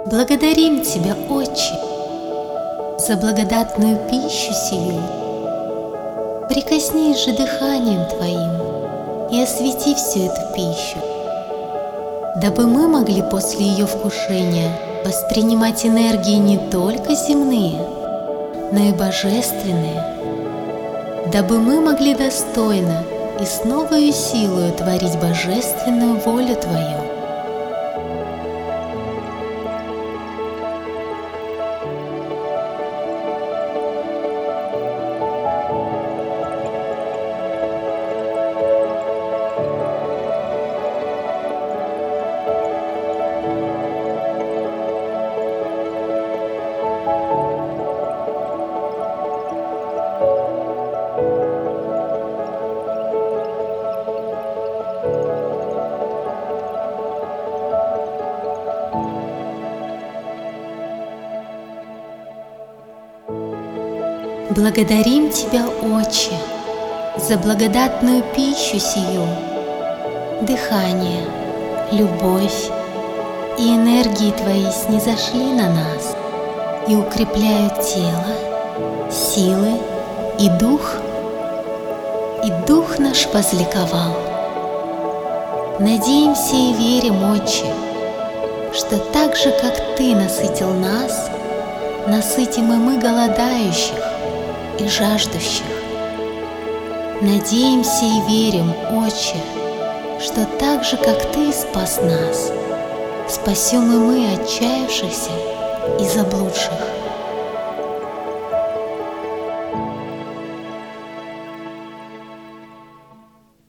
Благодарим Тебя, Отче, за благодатную пищу сию. Прикоснись же дыханием Твоим и освети всю эту пищу, дабы мы могли после ее вкушения воспринимать энергии не только земные, но и божественные, дабы мы могли достойно и с новою силою творить божественную волю Твою. Благодарим Тебя, Отче, за благодатную пищу сию, дыхание, любовь и энергии Твои снизошли на нас и укрепляют тело, силы и дух наш возликовал. Надеемся и верим, Отче, что так же, как Ты насытил нас, насытим и мы голодающих и жаждущих. Надеемся и верим, Отче, что так же, как Ты спас нас, спасем и мы отчаявшихся и заблудших.